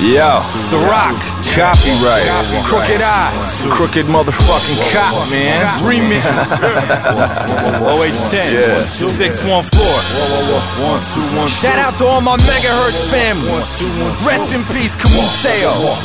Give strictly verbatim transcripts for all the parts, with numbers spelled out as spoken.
Yo, Ciroc, copyright, Crooked Eye, crooked motherfucking cop, man. Remix. O H ten, six one four. Shout out to all my megahertz family. Rest in peace, Kamuteo.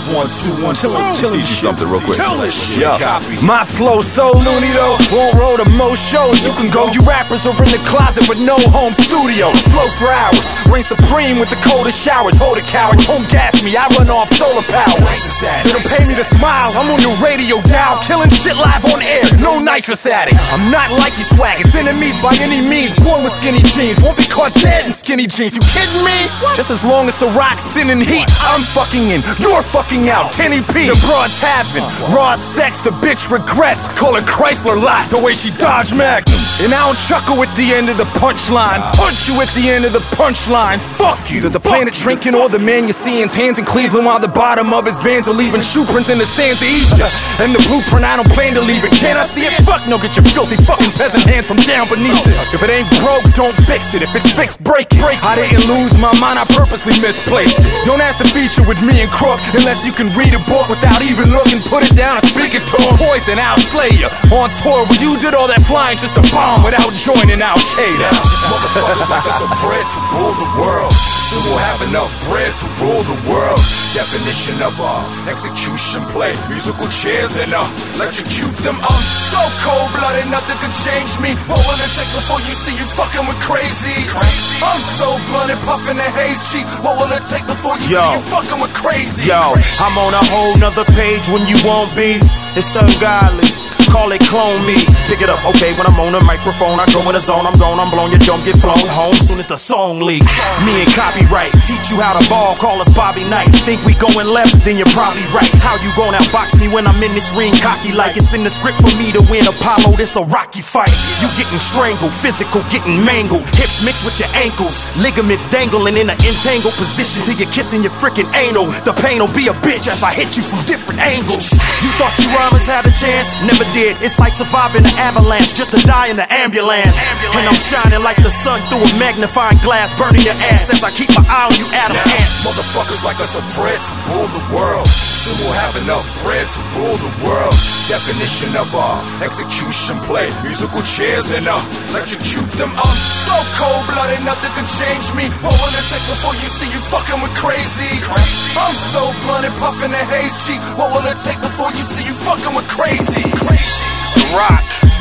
Teach you something real quick. Yo, my flow so loony though, won't roll to most shows. You can go, you rappers are in the closet with no home studio. Flow for hours, reign supreme with the coldest showers. Hold it, coward, don't gas me, I run off solar power. They don't pay me to smile, I'm on your radio dial, killing shit live on air, no nitrous addict. I'm not like you swag, it's enemies by any means. Born with skinny jeans, won't be caught dead in skinny jeans. You kidding me? Just as long as Ciroc sending heat, I'm fucking in, you're fucking out. Kenny P, the broad's having raw sex, the bitch regrets. Call her Chrysler lot, the way she dodged magnums. And I don't chuckle at the end of the punchline, punch you at the end of the punchline. Fuck you, the planet shrinking or the man you see in hands in Cleveland while the bottom of his vans are leaving shoe prints in the sands of Egypt. And the blueprint, I don't plan to leave it. Can I see it? Fuck no, get your filthy fucking peasant hands from down beneath it. If it ain't broke, don't fix it. If it's fixed, break it. I didn't lose my mind, I purposely misplaced it. Don't ask to feature with me and Crook unless you can read a book without even looking. Put it down and speak it to a poison, I'll slay you. On tour where you did all that flying just to bomb without joining Al-Qaeda. Motherfuckers like us are bred to rule the world. Soon we'll have enough bread to rule the world. Definition of a execution play. Musical chairs and uh, electrocute them. I'm so cold-blooded, nothing could change me. What will it take before you see you fucking with crazy? Crazy. I'm so blunted, puffing the haze cheek. What will it take before you Yo. see you fucking with crazy? Yo, crazy. I'm on a whole nother page when you won't be. It's ungodly. Call it clone me. Pick it up, okay, when I'm on the microphone, I go in the zone, I'm gone, I'm blown, you don't get flown home soon as the song leaks. Me and copyright, teach you how to ball, call us Bobby Knight. Think we going left, then you're probably right. How you gon' outbox me when I'm in this ring, cocky like it's in the script for me to win Apollo, this a rocky fight. You getting strangled, physical getting mangled, hips mixed with your ankles, ligaments dangling in an entangled position till you're kissing your freaking anal. The pain'll be a bitch as I hit you from different angles. You thought you rhymers had a chance? Never did. It's like surviving the avalanche just to die in the ambulance. And I'm shining like the sun through a magnifying glass, burning your ass as I keep my eye on you Adam ants. Motherfuckers like us are bred to rule the world. Soon we'll have enough bread to rule the world. Definition of our execution play. Musical chairs and uh, electrocute them. I'm so cold-blooded, nothing can change me. What will it take before you see you fucking with crazy? Crazy. I'm so blunted, puffing the haze cheek. What will it take before you see you fucking with crazy? Crazy. Ciroc,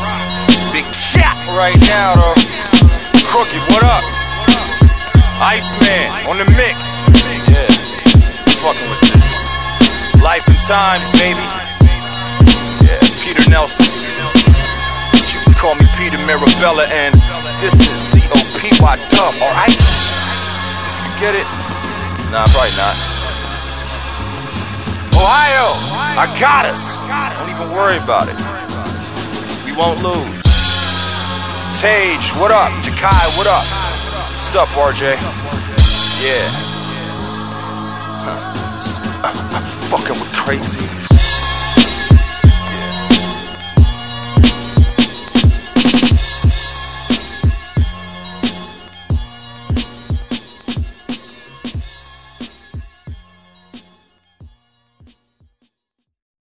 big cat right now though. Crooked, what up? Iceman on the mix. Yeah, it's fucking with this. Life and Times, baby. Yeah, Peter Nelson. You can call me Peter Mirabella, and this is C O P Y Dub, alright? You get it? Nah, probably not. Ohio, I got us. Don't even worry about it. We won't lose. Tage, what up? Jakai, what up? What's up, R J? Yeah. Huh. Fucking with crazy.